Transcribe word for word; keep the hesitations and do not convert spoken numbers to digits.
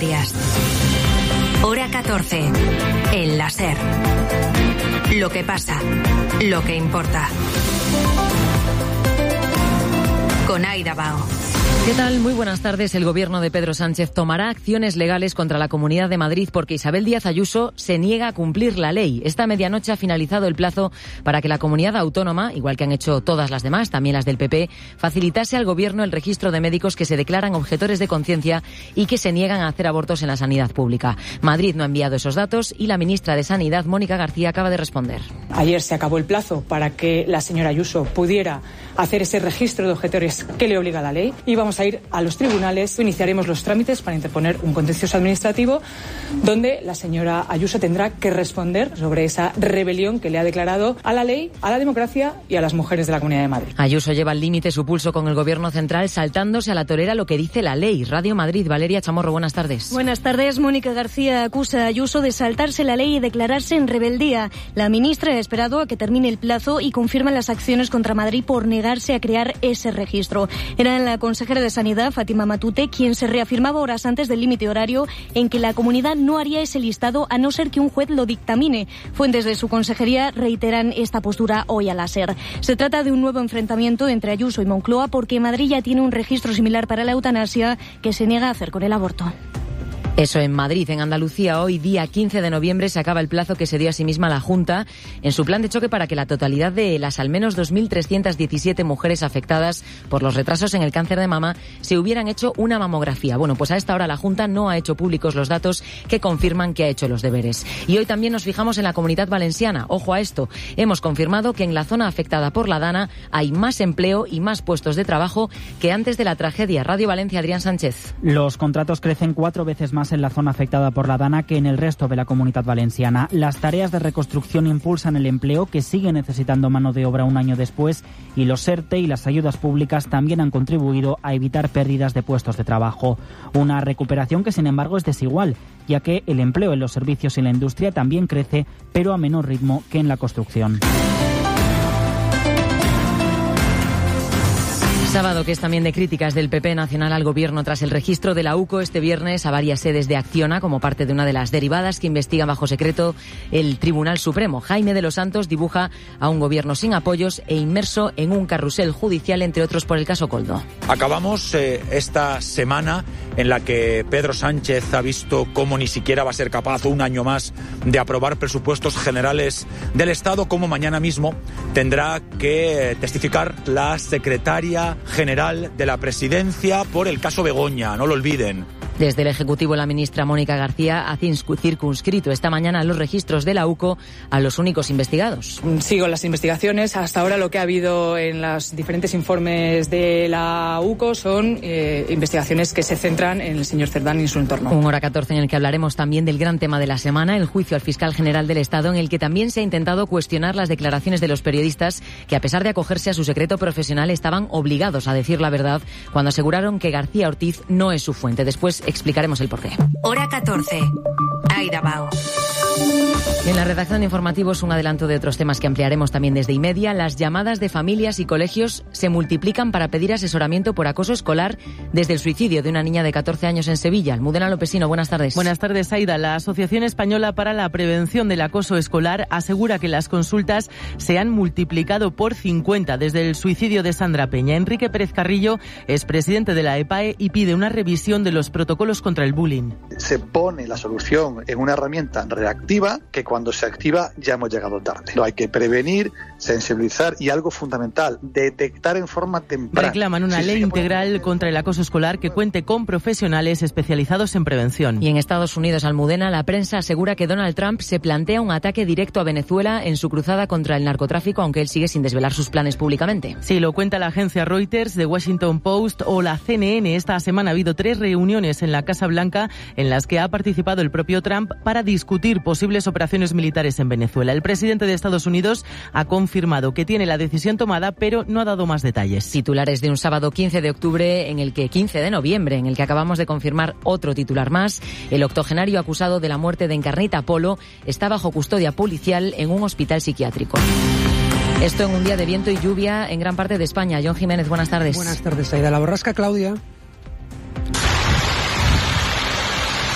Canarias. Hora catorce. El la SER. Lo que pasa, lo que importa. Con Aida Bao. ¿Qué tal? Muy buenas tardes. El gobierno de Pedro Sánchez tomará acciones legales contra la Comunidad de Madrid porque Isabel Díaz Ayuso se niega a cumplir la ley. Esta medianoche ha finalizado el plazo para que la comunidad autónoma, igual que han hecho todas las demás, también las del P P, facilitase al gobierno el registro de médicos que se declaran objetores de conciencia y que se niegan a hacer abortos en la sanidad pública. Madrid no ha enviado esos datos y la ministra de Sanidad, Mónica García, acaba de responder. Ayer se acabó el plazo para que la señora Ayuso pudiera hacer ese registro de objetores que le obliga la ley y vamos a ir a los tribunales. Iniciaremos los trámites para interponer un contencioso administrativo donde la señora Ayuso tendrá que responder sobre esa rebelión que le ha declarado a la ley, a la democracia y a las mujeres de la Comunidad de Madrid. Ayuso lleva al límite su pulso con el gobierno central, saltándose a la torera lo que dice la ley. Radio Madrid, Valeria Chamorro, buenas tardes. Buenas tardes. Mónica García acusa a Ayuso de saltarse la ley y declararse en rebeldía. La ministra ha esperado a que termine el plazo y confirma las acciones contra Madrid por negarse a crear ese registro. Era la consejera de Sanidad, Fátima Matute, quien se reafirmaba horas antes del límite horario en que la comunidad no haría ese listado a no ser que un juez lo dictamine. Fuentes de su consejería reiteran esta postura hoy a la SER. Se trata de un nuevo enfrentamiento entre Ayuso y Moncloa porque Madrid ya tiene un registro similar para la eutanasia que se niega a hacer con el aborto. Eso en Madrid. En Andalucía, hoy, día quince de noviembre, se acaba el plazo que se dio a sí misma la Junta en su plan de choque para que la totalidad de las al menos dos mil trescientas diecisiete mujeres afectadas por los retrasos en el cáncer de mama se hubieran hecho una mamografía. Bueno, pues a esta hora la Junta no ha hecho públicos los datos que confirman que ha hecho los deberes. Y hoy también nos fijamos en la Comunidad Valenciana. Ojo a esto. Hemos confirmado que en la zona afectada por la Dana hay más empleo y más puestos de trabajo que antes de la tragedia. Radio Valencia, Adrián Sánchez. Los contratos crecen cuatro veces más en la zona afectada por la Dana que en el resto de la Comunidad Valenciana. Las tareas de reconstrucción impulsan el empleo, que sigue necesitando mano de obra un año después, y los ERTE y las ayudas públicas también han contribuido a evitar pérdidas de puestos de trabajo. Una recuperación que, sin embargo, es desigual, ya que el empleo en los servicios y la industria también crece, pero a menor ritmo que en la construcción. Sábado que es también de críticas del P P nacional al gobierno tras el registro de la U C O este viernes a varias sedes de Acciona como parte de una de las derivadas que investiga bajo secreto el Tribunal Supremo. Jaime de los Santos dibuja a un gobierno sin apoyos e inmerso en un carrusel judicial, entre otros por el caso Coldo. Acabamos eh, esta semana en la que Pedro Sánchez ha visto cómo ni siquiera va a ser capaz un año más de aprobar presupuestos generales del Estado, como mañana mismo tendrá que testificar la secretaria general de la Presidencia por el caso Begoña, no lo olviden. Desde el Ejecutivo, la ministra Mónica García ha circunscrito esta mañana los registros de la U C O a los únicos investigados. Sigo las investigaciones. Hasta ahora lo que ha habido en los diferentes informes de la U C O son eh, investigaciones que se centran en el señor Cerdán y su entorno. Un hora catorce en el que hablaremos también del gran tema de la semana, el juicio al fiscal general del Estado, en el que también se ha intentado cuestionar las declaraciones de los periodistas que, a pesar de acogerse a su secreto profesional, estaban obligados a decir la verdad cuando aseguraron que García Ortiz no es su fuente. Después explicaremos el porqué. Hora catorce. Aida Bao. En la redacción de informativos, un adelanto de otros temas que ampliaremos también desde Imedia. Las llamadas de familias y colegios se multiplican para pedir asesoramiento por acoso escolar desde el suicidio de una niña de catorce años en Sevilla. Almudena Lopesino, buenas tardes. Buenas tardes, Aida. La Asociación Española para la Prevención del Acoso Escolar asegura que las consultas se han multiplicado por cincuenta desde el suicidio de Sandra Peña. Enrique Pérez Carrillo es presidente de la E P A E y pide una revisión de los protocolos contra el bullying. Se pone la solución en una herramienta reactiva que cuando se activa ya hemos llegado tarde. Lo hay que prevenir, sensibilizar y, algo fundamental, detectar en forma temprana. Reclaman una sí, ley sí, integral contra el acoso escolar que cuente con profesionales especializados en prevención. Y en Estados Unidos, Almudena, la prensa asegura que Donald Trump se plantea un ataque directo a Venezuela en su cruzada contra el narcotráfico, aunque él sigue sin desvelar sus planes públicamente. Sí, lo cuenta la agencia Reuters, The Washington Post o la C N N. Esta semana ha habido tres reuniones en la Casa Blanca en las que ha participado el propio Trump para discutir posibles operaciones militares en Venezuela. El presidente de Estados Unidos ha confirmado que tiene la decisión tomada, pero no ha dado más detalles. Titulares de un sábado quince de octubre, en el que quince de noviembre, en el que acabamos de confirmar otro titular más. El octogenario acusado de la muerte de Encarnita Polo está bajo custodia policial en un hospital psiquiátrico. Esto en un día de viento y lluvia en gran parte de España. John Jiménez, buenas tardes. Buenas tardes, Aida. La borrasca Claudia